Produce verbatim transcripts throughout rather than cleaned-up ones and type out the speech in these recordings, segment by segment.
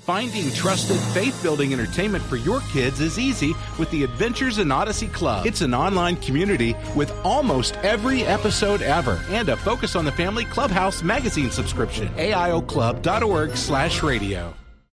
Finding trusted, faith-building entertainment for your kids is easy with the Adventures in Odyssey Club. It's an online community with almost every episode ever and a Focus on the Family Clubhouse magazine subscription. A I O club dot org slash radio.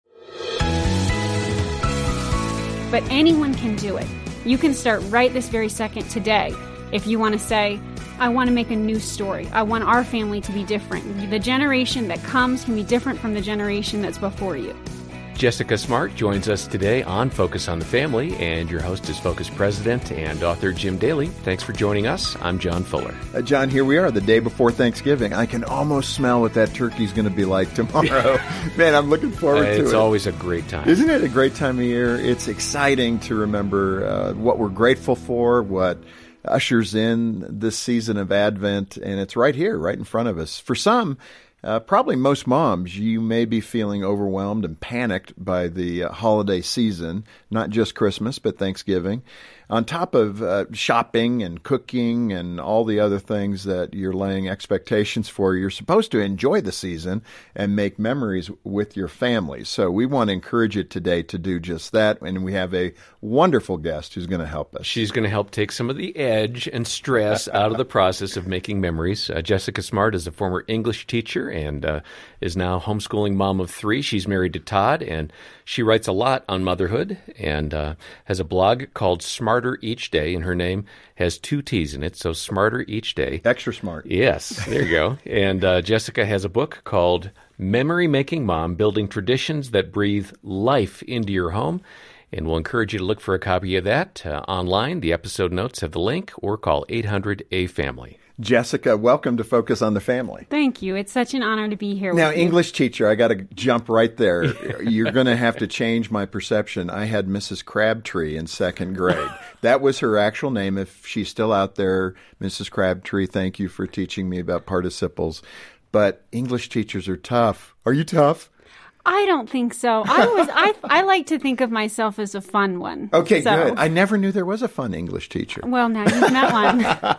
But anyone can do it. You can start right this very second today. If you want to say, I want to make a new story. I want our family to be different. The generation that comes can be different from the generation that's before you. Jessica Smart joins us today on Focus on the Family, and your host is Focus President and author Jim Daly. Thanks for joining us. I'm John Fuller. Uh, John, here we are the day before Thanksgiving. I can almost smell what that turkey's going to be like tomorrow. Man, I'm looking forward uh, to it. It's always a great time. Isn't it a great time of year? It's exciting to remember uh, what we're grateful for, what ushers in this season of Advent, and it's right here, right in front of us. For some, Uh, probably most moms, you may be feeling overwhelmed and panicked by the uh, holiday season, not just Christmas, but Thanksgiving. On top of uh, shopping and cooking and all the other things that you're laying expectations for, you're supposed to enjoy the season and make memories with your family. So we want to encourage you today to do just that, and we have a wonderful guest who's going to help us. She's going to help take some of the edge and stress out of the process of making memories. Uh, Jessica Smart is a former English teacher and uh, is now homeschooling mom of three. She's married to Todd, and she writes a lot on motherhood and uh, has a blog called Smarter Each Day, and her name has two T's in it, so Smarter Each Day. Extra smart. Yes, there you go. And uh, Jessica has a book called Memory Making Mom, Building Traditions That Breathe Life into Your Home. And we'll encourage you to look for a copy of that uh, online. The episode notes have the link, or call eight hundred A family. Jessica, welcome to Focus on the Family. Thank you. It's such an honor to be here Now, with you. English teacher, I got to jump right there. You're going to have to change my perception. I had Missus Crabtree in second grade. That was her actual name. If she's still out there, Missus Crabtree, thank you for teaching me about participles. But English teachers are tough. Are you tough? I don't think so. I was I I like to think of myself as a fun one. Okay, so. good. I never knew there was a fun English teacher. Well, now you've met one.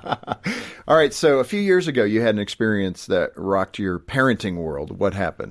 All right, so a few years ago, you had an experience that rocked your parenting world. What happened?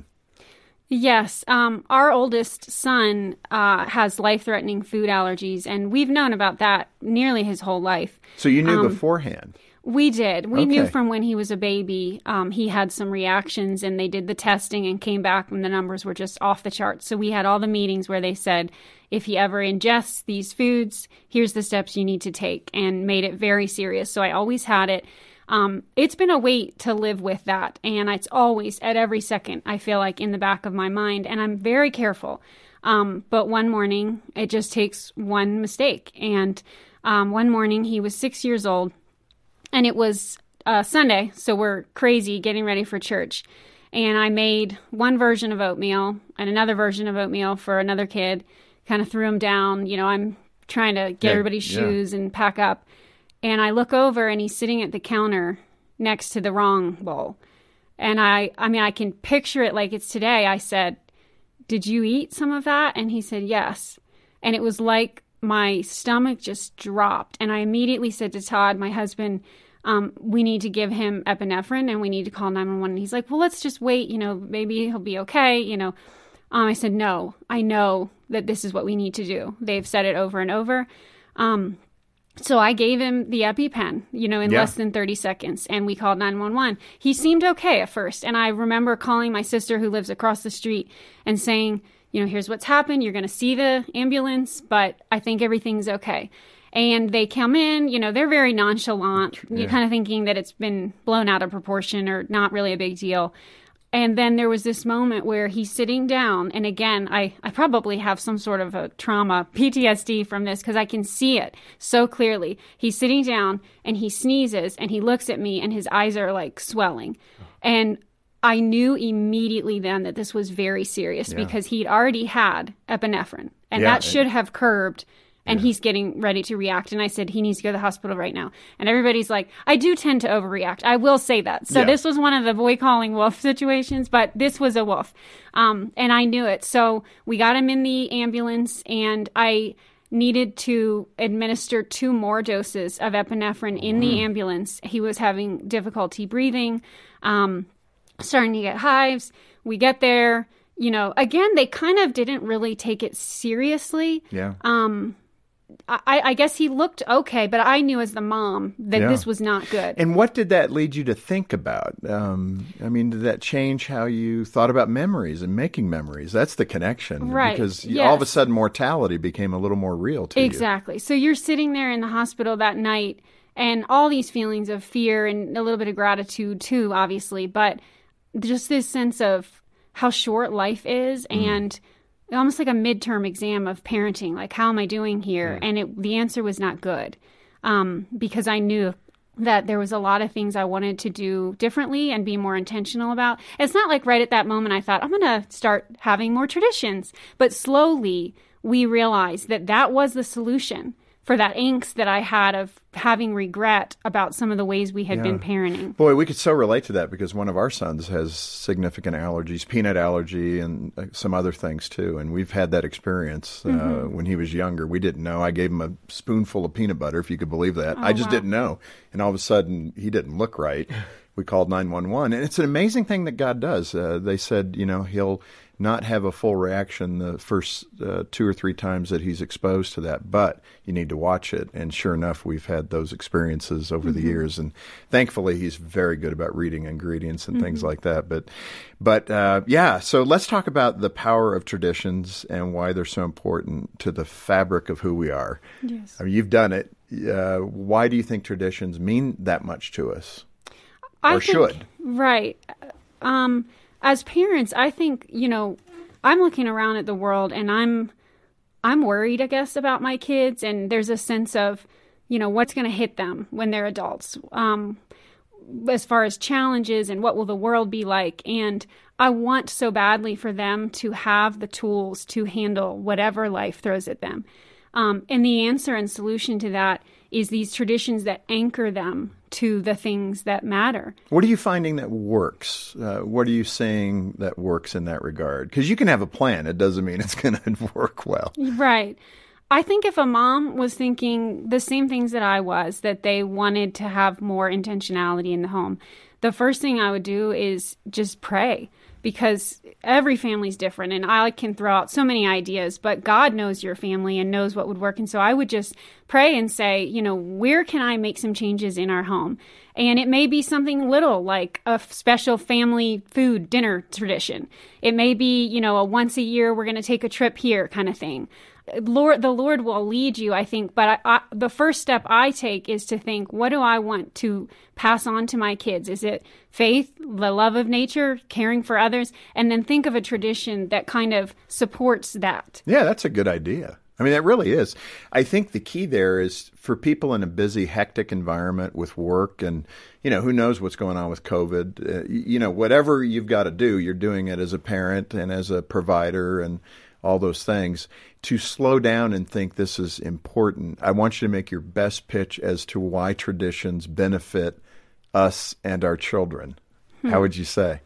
Yes. Um, our oldest son uh, has life-threatening food allergies, and we've known about that nearly his whole life. So you knew um, beforehand? We did. We okay. knew from when he was a baby, um, he had some reactions, and they did the testing and came back and the numbers were just off the charts. So we had all the meetings where they said, if he ever ingests these foods, here's the steps you need to take, and made it very serious. So I always had it. Um, it's been a weight to live with that, and it's always, at every second, I feel like in the back of my mind, and I'm very careful. Um, but one morning, it just takes one mistake. And um, one morning, he was six years old. And it was uh, Sunday, so we're crazy getting ready for church. And I made one version of oatmeal and another version of oatmeal for another kid, kind of threw him down. You know, I'm trying to get yeah, everybody's yeah. shoes and pack up. And I look over and he's sitting at the counter next to the wrong bowl. And I, I mean, I can picture it like it's today. I said, did you eat some of that? And he said, yes. And it was like my stomach just dropped. And I immediately said to Todd, my husband, um, we need to give him epinephrine and we need to call nine one one. And he's like, well, let's just wait. You know, maybe he'll be okay. You know, um, I said, no, I know that this is what we need to do. They've said it over and over. Um, so I gave him the EpiPen, you know, in yeah. less than thirty seconds, and we called nine one one. He seemed okay at first. And I remember calling my sister who lives across the street and saying, you know, here's what's happened. You're going to see the ambulance, but I think everything's okay. And they come in, you know, they're very nonchalant. Yeah. You're kind of thinking that it's been blown out of proportion or not really a big deal. And then there was this moment where he's sitting down. And again, I, I probably have some sort of a trauma, P T S D from this, because I can see it so clearly. He's sitting down and he sneezes and he looks at me and his eyes are like swelling. And I knew immediately then that this was very serious yeah. because he'd already had epinephrine. And yeah. that should have curbed. And yeah. he's getting ready to react. And I said, he needs to go to the hospital right now. And everybody's like, I do tend to overreact. I will say that. So yeah. this was one of the boy calling wolf situations, but this was a wolf. Um, and I knew it. So we got him in the ambulance, and I needed to administer two more doses of epinephrine in mm. the ambulance. He was having difficulty breathing, um, starting to get hives. We get there. you know, again, they kind of didn't really take it seriously. Yeah. Um, I, I guess he looked okay, but I knew as the mom that Yeah. this was not good. And what did that lead you to think about? Um, I mean, did that change how you thought about memories and making memories? That's the connection. Right. Because you- Yes. all of a sudden mortality became a little more real to you. Exactly. So you're sitting there in the hospital that night and all these feelings of fear and a little bit of gratitude too, obviously, but just this sense of how short life is Mm. and almost like a midterm exam of parenting. Like, how am I doing here? And it, the answer was not good, um, because I knew that there was a lot of things I wanted to do differently and be more intentional about. It's not like right at that moment I thought, I'm going to start having more traditions. But slowly we realized that that was the solution for that angst that I had of having regret about some of the ways we had Yeah. been parenting. Boy, we could so relate to that because one of our sons has significant allergies, peanut allergy, and uh, some other things too. And we've had that experience uh, Mm-hmm. when he was younger. We didn't know. I gave him a spoonful of peanut butter, if you could believe that. Oh, I just wow. didn't know. And all of a sudden, he didn't look right. We called nine one one. And it's an amazing thing that God does. Uh, they said, you know, he'll not have a full reaction the first uh, two or three times that he's exposed to that, but you need to watch it. And sure enough, we've had those experiences over Mm-hmm. the years, and thankfully, he's very good about reading ingredients and things Mm-hmm. like that. But, but uh, yeah, so let's talk about the power of traditions and why they're so important to the fabric of who we are. Yes. I mean, you've done it. Uh, why do you think traditions mean that much to us? I Or think- should. Right. Um, as parents, I think, you know, I'm looking around at the world and I'm I'm worried, I guess, about my kids, and there's a sense of, you know, what's going to hit them when they're adults, um, as far as challenges and what will the world be like. And I want so badly for them to have the tools to handle whatever life throws at them. Um, and the answer and solution to that is these traditions that anchor them to the things that matter. What are you finding that works? Uh, what are you saying that works in that regard? Because you can have a plan. It doesn't mean it's going to work well. Right. I think if a mom was thinking the same things that I was, that they wanted to have more intentionality in the home, the first thing I would do is just pray, because every family's different and I can throw out so many ideas, but God knows your family and knows what would work. And so I would just pray and say, you know, where can I make some changes in our home? And it may be something little like a special family food dinner tradition. It may be, you know, a once a year we're going to take a trip here kind of thing. Lord, the Lord will lead you, I think. But I, I, the first step I take is to think, what do I want to pass on to my kids? Is it faith, the love of nature, caring for others? And then think of a tradition that kind of supports that. Yeah, that's a good idea. I mean, that really is. I think the key there is for people in a busy, hectic environment with work and, you know, who knows what's going on with COVID. Uh, you know, whatever you've got to do, you're doing it as a parent and as a provider and all those things. To slow down and think this is important, I want you to make your best pitch as to why traditions benefit us and our children. Hmm. How would you say?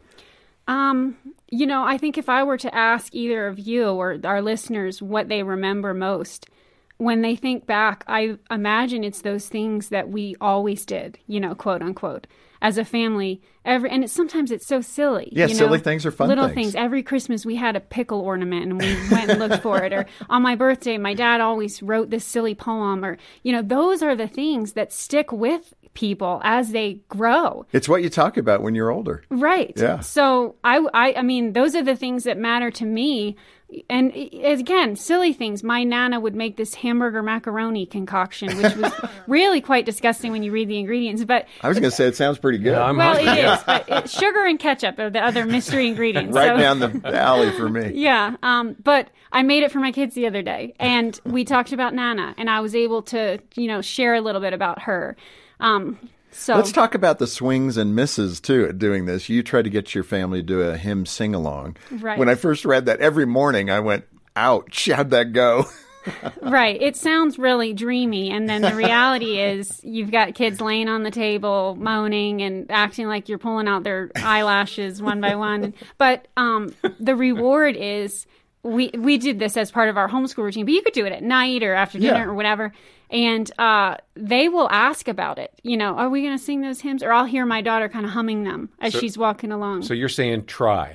Um, you know, I think if I were to ask either of you or our listeners what they remember most, when they think back, I imagine it's those things that we always did, you know, quote unquote, as a family. Every and it's sometimes it's so silly. Yeah, you know? silly things are fun Little things. things. Every Christmas we had a pickle ornament and we went and looked for it. Or on my birthday, my dad always wrote this silly poem. Or, you know, those are the things that stick with people as they grow. It's what you talk about when you're older. Right. Yeah. So I, I, I mean, those are the things that matter to me. And again, silly things. My Nana would make this hamburger macaroni concoction, which was really quite disgusting when you read the ingredients. But I was going to say it sounds pretty good. Yeah, I'm well, hungry. it is. But it, sugar and ketchup are the other mystery ingredients. Right So- down the alley for me. Yeah. Um, but I made it for my kids the other day, and we talked about Nana, and I was able to, you know, share a little bit about her. Um, so Let's talk about the swings and misses, too, at doing this. You tried to get your family to do a hymn sing-along. Right. When I first read that, every morning I went, ouch, how'd that go? Right. It sounds really dreamy. And then the reality is you've got kids laying on the table, moaning and acting like you're pulling out their eyelashes one by one. But um, the reward is we we did this as part of our homeschool routine, but you could do it at night or after dinner Yeah. or whatever. And uh, they will ask about it. You know, are we going to sing those hymns? Or I'll hear my daughter kind of humming them as So- she's walking along. So you're saying try.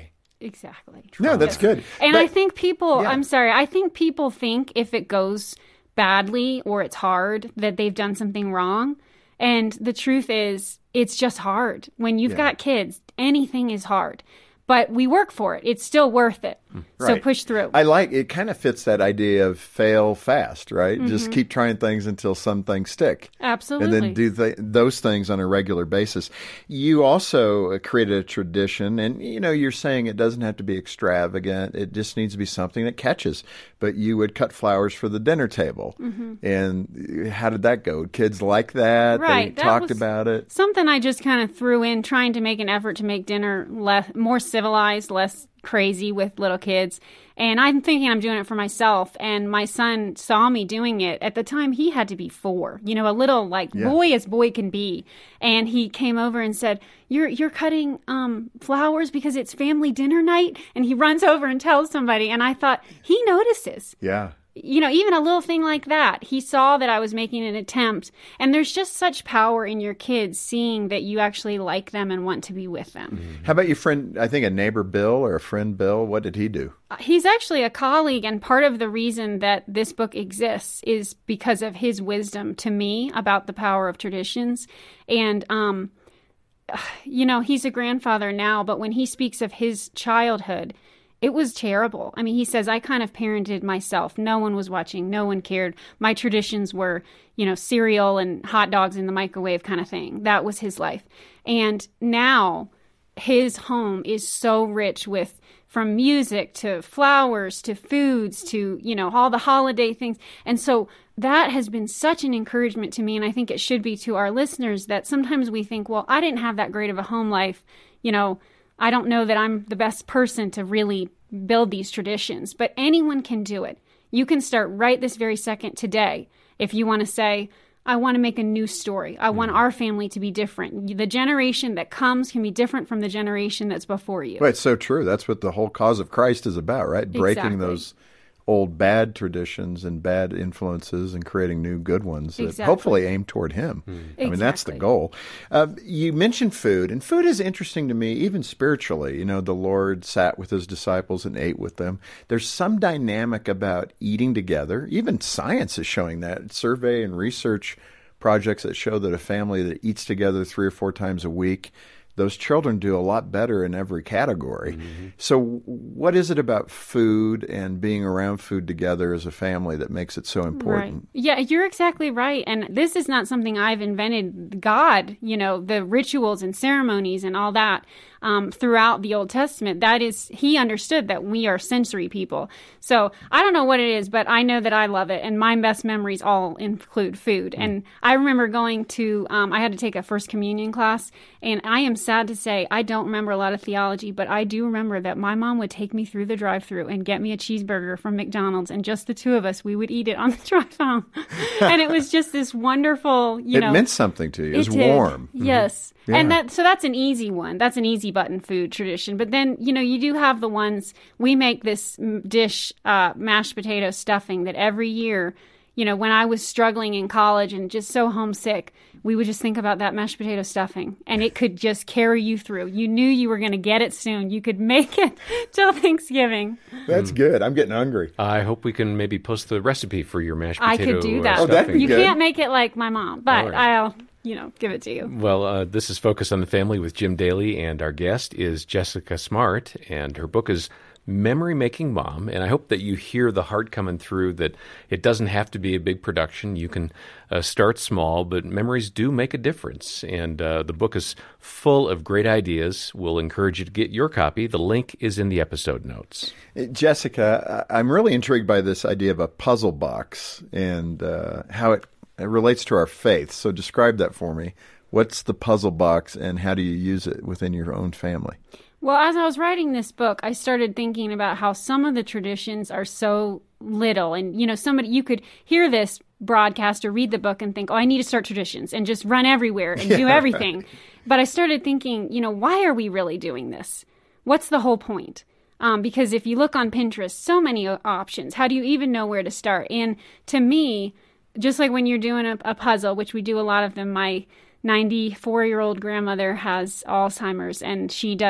Exactly. No, that's good. And But- I think people, yeah. I'm sorry, I think people think if it goes badly or it's hard that they've done something wrong. And the truth is, it's just hard. When you've Yeah. got kids, anything is hard. But we work for it. It's still worth it. So Right. push through. I like it. Kind of fits that idea of fail fast, right? Mm-hmm. Just keep trying things until some things stick. Absolutely. And then do th- those things on a regular basis. You also uh, created a tradition, and you know, you're saying it doesn't have to be extravagant. It just needs to be something that catches. But you would cut flowers for the dinner table. Mm-hmm. And how did that go? Kids like that? Right. They That talked was about it. Something I just kind of threw in, trying to make an effort to make dinner less, more civilized, less crazy with little kids. And I'm thinking I'm doing it for myself. And my son saw me doing it. At the time, he had to be four, you know, a little like Yeah. boy as boy can be. And he came over and said, you're you're cutting um, flowers because it's family dinner night? And he runs over and tells somebody. And I thought, he notices. Yeah. You know, even a little thing like that. He saw that I was making an attempt. And there's just such power in your kids seeing that you actually like them and want to be with them. How about your friend, I think a neighbor Bill or a friend Bill? What did he do? He's actually a colleague, and part of the reason that this book exists is because of his wisdom to me about the power of traditions. And, um, you know, he's a grandfather now, but when he speaks of his childhood, it was terrible. I mean, he says, I kind of parented myself. No one was watching. No one cared. My traditions were, you know, cereal and hot dogs in the microwave kind of thing. That was his life. And now his home is so rich with, from music to flowers to foods to, you know, all the holiday things. And so that has been such an encouragement to me. And I think it should be to our listeners that sometimes we think, well, I didn't have that great of a home life. You know, I don't know that I'm the best person to really build these traditions, but anyone can do it. You can start right this very second today. If you want to say, I want to make a new story. I want our family to be different. The generation that comes can be different from the generation that's before you. Well, it's so true. That's what the whole cause of Christ is about, right? Breaking Exactly. those old bad traditions and bad influences and creating new good ones that Exactly. hopefully aim toward Him. I mean, that's the Exactly. goal. Uh, you mentioned food, and food is interesting to me, even spiritually. You know, the Lord sat with His disciples and ate with them. There's some dynamic about eating together. Even science is showing that. Survey and research projects that show that a family that eats together three or four times a week, those children do a lot better in every category. Mm-hmm. So what is it about food and being around food together as a family that makes it so important? Right. Yeah, you're exactly right. And this is not something I've invented. God, you know, the rituals and ceremonies and all that um, throughout the Old Testament, that is, He understood that we are sensory people. So I don't know what it is, but I know that I love it. And my best memories all include food. Mm. And I remember going to, um, I had to take a First Communion class, and I am sad to say I don't remember a lot of theology, but I do remember that my mom would take me through the drive-thru and get me a cheeseburger from McDonald's, and just the two of us, we would eat it on the drive home. And it was just this wonderful, you it know. It meant something to you. It was did. warm. Yes. Mm-hmm. Yeah. And that, so that's an easy one. That's an easy button food tradition. But then, you know, you do have the ones, we make this dish, uh, mashed potato stuffing, that every year, you know, when I was struggling in college and just so homesick, we would just think about that mashed potato stuffing, and it could just carry you through. You knew you were going to get it soon. You could make it till Thanksgiving. That's mm. good. I'm getting hungry. I hope we can maybe post the recipe for your mashed I potato could do that. uh, Oh, that'd stuffing. be You good. can't make it like my mom, but All right. I'll, you know, give it to you. Well, uh, this is Focus on the Family with Jim Daly, and our guest is Jessica Smart, and her book is Memory Making Mom. And I hope that you hear the heart coming through, that it doesn't have to be a big production. You can uh, start small, but memories do make a difference. And uh, the book is full of great ideas. We'll encourage you to get your copy. The link is in the episode notes. Jessica, I'm really intrigued by this idea of a puzzle box and uh, how it, it relates to our faith. So describe that for me. What's the puzzle box, and how do you use it within your own family? Well, as I was writing this book, I started thinking about how some of the traditions are so little. And, you know, somebody, you could hear this broadcast or read the book and think, oh, I need to start traditions and just run everywhere and do Yeah, everything. right. But I started thinking, you know, why are we really doing this? What's the whole point? Um, because if you look on Pinterest, so many options. How do you even know where to start? And to me, just like when you're doing a, a puzzle, which we do a lot of them, my ninety-four-year-old grandmother has Alzheimer's, and she does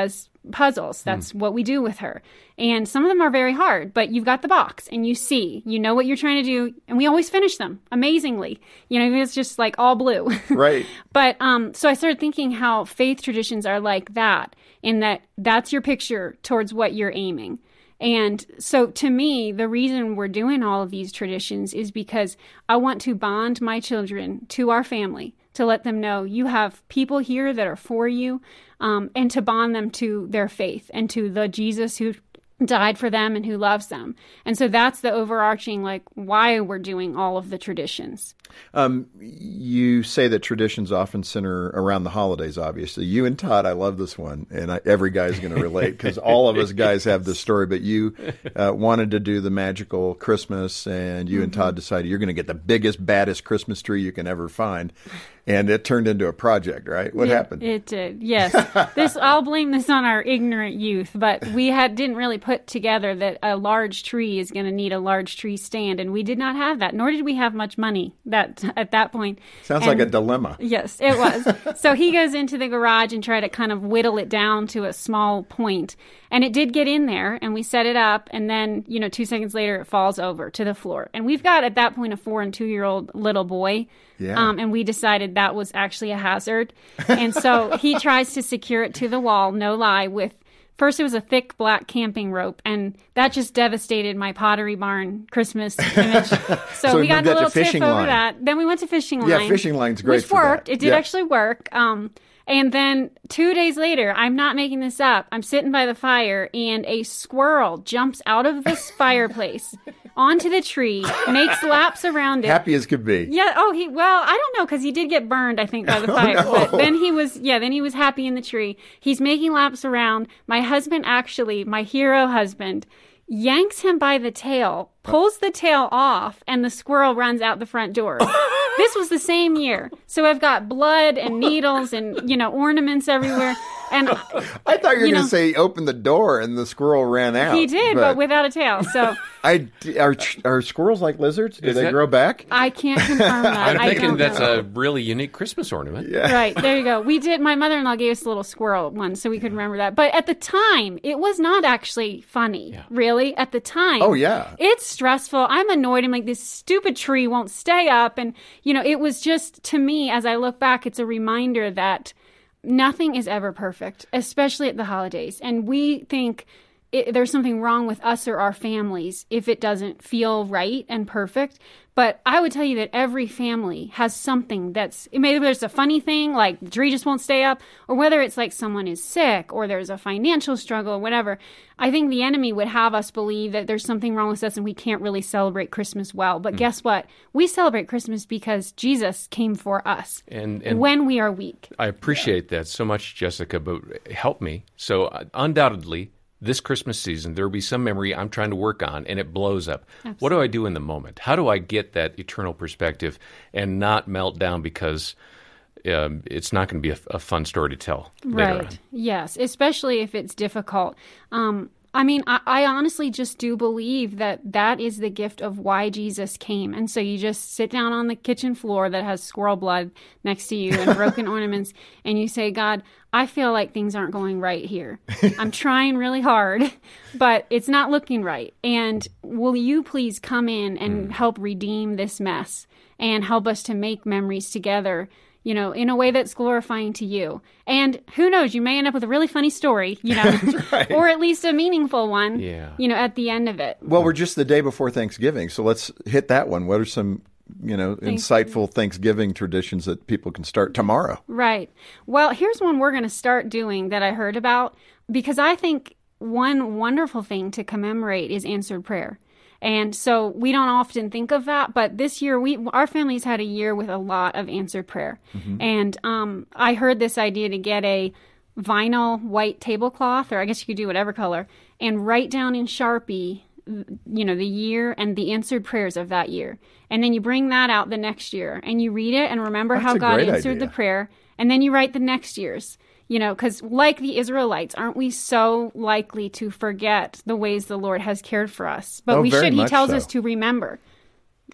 puzzles. That's mm. what we do with her. And some of them are very hard, but you've got the box and you see, you know what you're trying to do. And we always finish them amazingly. You know, it's just like all blue. Right. But um, so I started thinking how faith traditions are like that, in that that's your picture towards what you're aiming. And so to me, the reason we're doing all of these traditions is because I want to bond my children to our family, to let them know you have people here that are for you, um, and to bond them to their faith and to the Jesus who died for them and who loves them. And so that's the overarching, like, why we're doing all of the traditions. Um, you say that traditions often center around the holidays, obviously. You and Todd, I love this one, and I, every guy's going to relate because all of us guys have this story, but you uh, wanted to do the magical Christmas, and you mm-hmm. and Todd decided you're going to get the biggest, baddest Christmas tree you can ever find. And it turned into a project, right? What it, happened? It did, yes. This I'll blame this on our ignorant youth, but we had didn't really put together that a large tree is going to need a large tree stand, and we did not have that, nor did we have much money that at that point. Sounds and, like a dilemma. Yes, it was. So he goes into the garage and try to kind of whittle it down to a small point, and it did get in there, and we set it up, and then, you know, two seconds later, it falls over to the floor. And we've got, at that point, a four and two-year-old little boy. Yeah. Um, and we decided that was actually a hazard. And so he tries to secure it to the wall, no lie, with, first it was a thick black camping rope, and that just devastated my Pottery Barn Christmas image. So, so we got a little tiff over line. that. Then we went to fishing line. Yeah, fishing line's great which for worked. that. It did yeah. actually work. Um, and then two days later, I'm not making this up, I'm sitting by the fire, and a squirrel jumps out of this fireplace onto the tree, makes laps around it. Happy as could be. Yeah. Oh, he, well, I don't know, because he did get burned, I think, by the fire. Oh, no. But then he was, yeah, then he was happy in the tree. He's making laps around. My husband, actually, my hero husband, yanks him by the tail, pulls the tail off, and the squirrel runs out the front door. This was the same year. So I've got blood and needles and, you know, ornaments everywhere. And I thought you were you going know, to say he opened the door and the squirrel ran out. He did, but, but without a tail. So I, are, are squirrels like lizards? Do Is they that, grow back? I can't confirm that. I'm I thinking don't that's know. a really unique Christmas ornament. Yeah. Right, there you go. We did, my mother-in-law gave us a little squirrel one, so we could remember that. But at the time, it was not actually funny, yeah. really, at the time. Oh, yeah. It's stressful. I'm annoyed. I'm like, this stupid tree won't stay up. And, you know, it was just, to me, as I look back, it's a reminder that nothing is ever perfect, especially at the holidays. And we think it, there's something wrong with us or our families if it doesn't feel right and perfect. But I would tell you that every family has something that's, maybe there's a funny thing, like the tree just won't stay up, or whether it's like someone is sick or there's a financial struggle or whatever. I think the enemy would have us believe that there's something wrong with us and we can't really celebrate Christmas well. But mm. guess what? We celebrate Christmas because Jesus came for us and, and when we are weak. I appreciate yeah. that so much, Jessica, but help me. So uh, undoubtedly, this Christmas season, there will be some memory I'm trying to work on, and it blows up. Absolutely. What do I do in the moment? How do I get that eternal perspective and not melt down because um, it's not going to be a, a fun story to tell later right. on? Yes, especially if it's difficult. Um, I mean, I, I honestly just do believe that that is the gift of why Jesus came. And so you just sit down on the kitchen floor that has squirrel blood next to you and broken ornaments, and you say, God, I feel like things aren't going right here. I'm trying really hard, but it's not looking right. And will you please come in and mm. help redeem this mess and help us to make memories together, you know, in a way that's glorifying to you. And who knows, you may end up with a really funny story, you know, right. or at least a meaningful one, yeah. you know, at the end of it. Well, we're just the day before Thanksgiving, so let's hit that one. What are some, you know, insightful Thanksgiving traditions that people can start tomorrow? Right. Well, here's one we're going to start doing that I heard about, because I think one wonderful thing to commemorate is answered prayer. And so we don't often think of that, but this year, we our family's had a year with a lot of answered prayer. Mm-hmm. And um, I heard this idea to get a vinyl white tablecloth, or I guess you could do whatever color, and write down in Sharpie, you know, the year and the answered prayers of that year. And then you bring that out the next year, and you read it and remember That's how God answered idea. the prayer, and then you write the next year's. You know, because like the Israelites, aren't we so likely to forget the ways the Lord has cared for us? But oh, we very should. He much tells so. us to remember.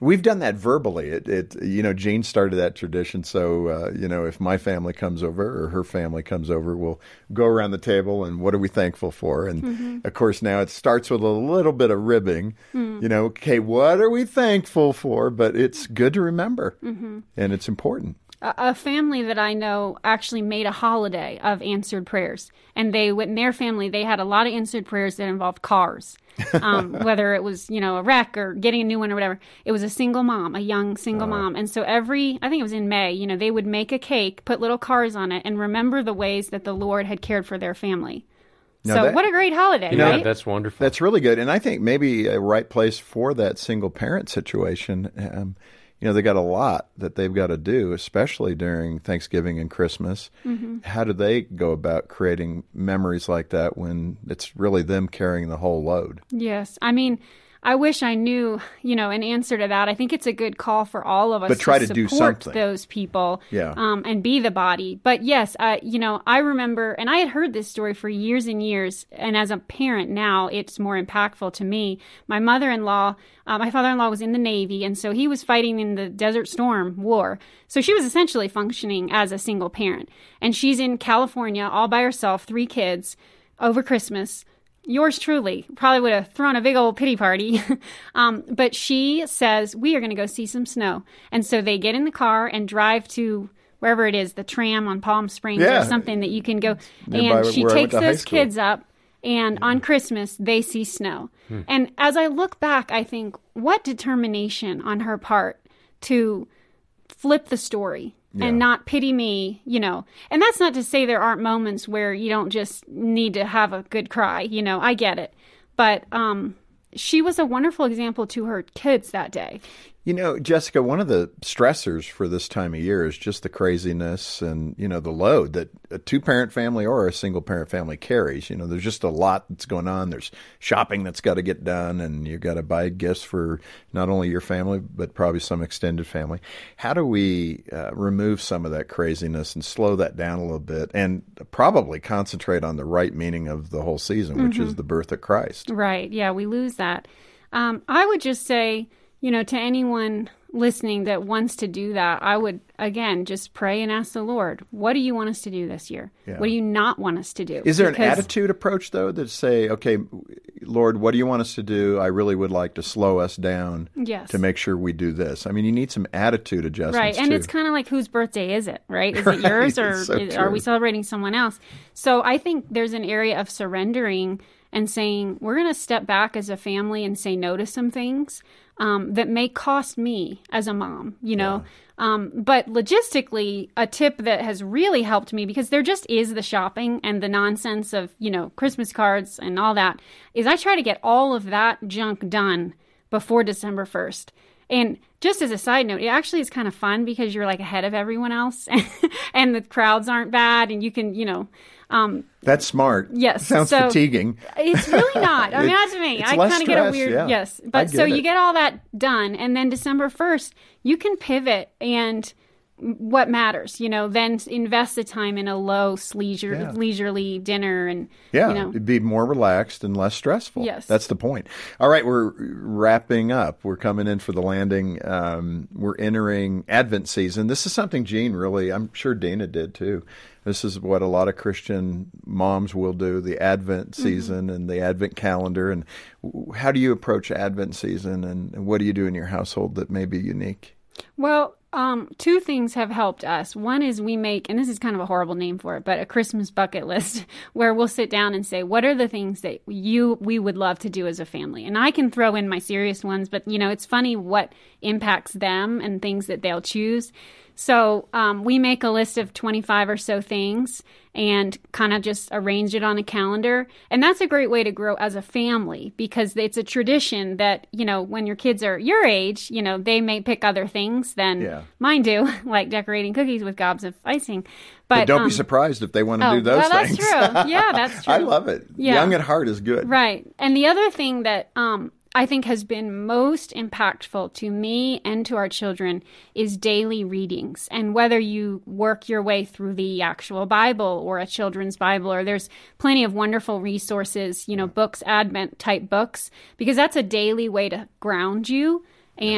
We've done that verbally. It, it, you know, Jean started that tradition. So, uh, you know, if my family comes over or her family comes over, we'll go around the table and what are we thankful for? And mm-hmm. of course, now it starts with a little bit of ribbing. Mm. You know, okay, what are we thankful for? But it's good to remember, mm-hmm. and it's important. A family that I know actually made a holiday of answered prayers. And they, in their family, they had a lot of answered prayers that involved cars. Um, whether it was, you know, a wreck or getting a new one or whatever. It was a single mom, a young single uh, mom. And so every, I think it was in May, you know, they would make a cake, put little cars on it, and remember the ways that the Lord had cared for their family. Now so that, what a great holiday, yeah, right? That's wonderful. That's really good. And I think maybe a right place for that single parent situation. Um, you know, they got a lot that they've got to do, especially during Thanksgiving and Christmas. Mm-hmm. How do they go about creating memories like that when it's really them carrying the whole load? Yes. I mean, I wish I knew, you know, an answer to that. I think it's a good call for all of us but try to, to do support something. Those people yeah. um, and be the body. But yes, uh, you know, I remember, and I had heard this story for years and years, and as a parent now, it's more impactful to me. My mother-in-law, uh, my father-in-law was in the Navy, and so he was fighting in the Desert Storm War. So she was essentially functioning as a single parent. And she's in California all by herself, three kids, over Christmas. Yours truly probably would have thrown a big old pity party. um, but she says, we are going to go see some snow. And so they get in the car and drive to wherever it is, the tram on Palm Springs yeah. or something that you can go. And she takes those kids up. And yeah. on Christmas, they see snow. Hmm. And as I look back, I think, what determination on her part to flip the story. Yeah. And not pity me, you know. And that's not to say there aren't moments where you don't just need to have a good cry, you know. I get it. But um, she was a wonderful example to her kids that day. You know, Jessica, one of the stressors for this time of year is just the craziness and, you know, the load that a two-parent family or a single-parent family carries. You know, there's just a lot that's going on. There's shopping that's got to get done, and you've got to buy gifts for not only your family, but probably some extended family. How do we uh, remove some of that craziness and slow that down a little bit and probably concentrate on the right meaning of the whole season, mm-hmm. which is the birth of Christ? Right. Yeah, we lose that. Um, I would just say, you know, to anyone listening that wants to do that, I would, again, just pray and ask the Lord, what do you want us to do this year? Yeah. What do you not want us to do? Is there because, an attitude approach, though, that say, okay, Lord, what do you want us to do? I really would like to slow us down yes. to make sure we do this. I mean, you need some attitude adjustments, right? And too. It's kind of like, whose birthday is it, right? Is right. it yours, or so is, are we celebrating someone else? So I think there's an area of surrendering and saying, we're going to step back as a family and say no to some things um, that may cost me as a mom, you know. Yeah. Um, but logistically, a tip that has really helped me, because there just is the shopping and the nonsense of, you know, Christmas cards and all that, is I try to get all of that junk done before December first. And just as a side note, it actually is kind of fun because you're like ahead of everyone else and the crowds aren't bad and you can, you know. Um, That's smart. Yes. Sounds so fatiguing. It's really not. I mean, that's me. I kind of get a weird, yeah. yes. But so it. you get all that done. And then December first, you can pivot and what matters, you know, then invest the time in a low leisure, yeah. leisurely dinner and, yeah, you know. It'd be more relaxed and less stressful. Yes. That's the point. All right, we're wrapping up. We're coming in for the landing. Um, we're entering Advent season. This is something Jean really, I'm sure Dana did too. This is what a lot of Christian moms will do, the Advent season mm-hmm. and the Advent calendar. And how do you approach Advent season, and what do you do in your household that may be unique? Well, um, two things have helped us. One is we make, and this is kind of a horrible name for it, but a Christmas bucket list where we'll sit down and say, what are the things that you we would love to do as a family? And I can throw in my serious ones, but, you know, it's funny what impacts them and things that they'll choose. So um, we make a list of twenty-five or so things and kind of just arrange it on a calendar. And that's a great way to grow as a family, because it's a tradition that, you know, when your kids are your age, you know, they may pick other things than yeah. mine do, like decorating cookies with gobs of icing. But, but don't um, be surprised if they want to oh, do those well, things. That's true. Yeah, that's true. I love it. Yeah. Young at heart is good. Right. And the other thing that um, I think has been most impactful to me and to our children is daily readings. And whether you work your way through the actual Bible or a children's Bible, or there's plenty of wonderful resources, you know, books, Advent type books, because that's a daily way to ground you and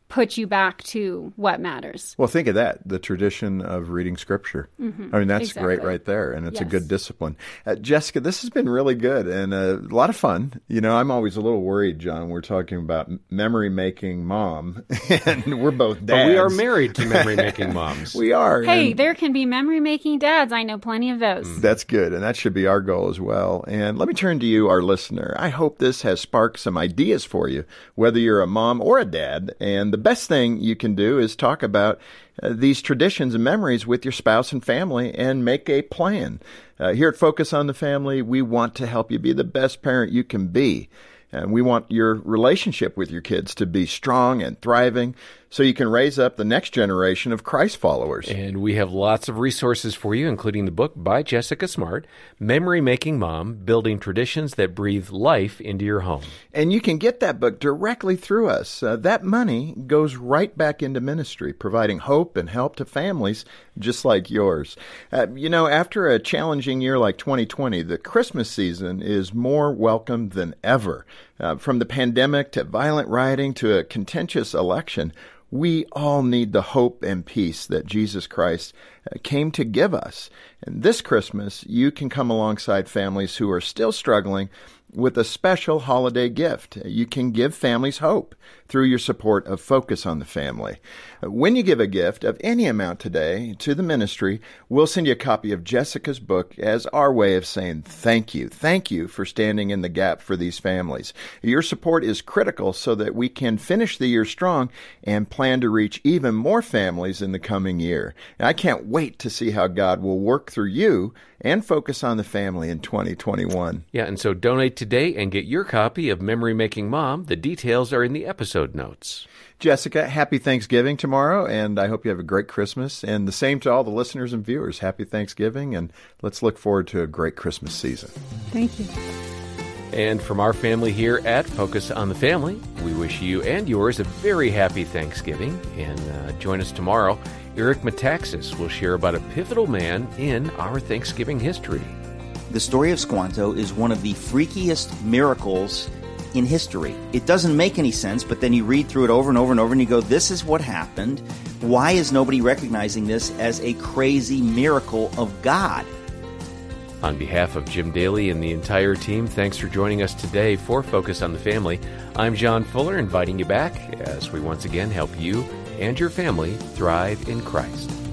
put you back to what matters. Well, think of that, the tradition of reading Scripture. Mm-hmm. I mean, that's exactly. great right there, and it's yes. a good discipline. Uh, Jessica, this has been really good and a lot of fun. You know, I'm always a little worried, John. We're talking about memory-making mom, and we're both dads. But we are married to memory-making moms. We are. Hey, and there can be memory-making dads. I know plenty of those. That's good, and that should be our goal as well. And let me turn to you, our listener. I hope this has sparked some ideas for you, whether you're a mom or a dad. And the best thing you can do is talk about uh, these traditions and memories with your spouse and family and make a plan. Uh, here at Focus on the Family, we want to help you be the best parent you can be. And we want your relationship with your kids to be strong and thriving so you can raise up the next generation of Christ followers. And we have lots of resources for you, including the book by Jessica Smart, Memory Making Mom, Building Traditions That Breathe Life into Your Home. And you can get that book directly through us. Uh, that money goes right back into ministry, providing hope and help to families just like yours. Uh, you know, after a challenging year like twenty twenty, the Christmas season is more welcome than ever. Uh, from the pandemic to violent rioting to a contentious election, we all need the hope and peace that Jesus Christ uh, came to give us. And this Christmas, you can come alongside families who are still struggling with a special holiday gift. You can give families hope through your support of Focus on the Family. When you give a gift of any amount today to the ministry, we'll send you a copy of Jessica's book as our way of saying thank you. Thank you for standing in the gap for these families. Your support is critical so that we can finish the year strong and plan to reach even more families in the coming year. And I can't wait to see how God will work through you and Focus on the Family in twenty twenty-one. Yeah, and so donate today and get your copy of Memory Making Mom. The details are in the episode notes. Jessica, happy Thanksgiving tomorrow, and I hope you have a great Christmas. And the same to all the listeners and viewers. Happy Thanksgiving, and let's look forward to a great Christmas season. Thank you. And from our family here at Focus on the Family, we wish you and yours a very happy Thanksgiving. And uh, join us tomorrow. Eric Metaxas will share about a pivotal man in our Thanksgiving history. The story of Squanto is one of the freakiest miracles in history. It doesn't make any sense, but then you read through it over and over and over and you go, this is what happened. Why is nobody recognizing this as a crazy miracle of God? On behalf of Jim Daly and the entire team, thanks for joining us today for Focus on the Family. I'm John Fuller, inviting you back as we once again help you and your family thrive in Christ.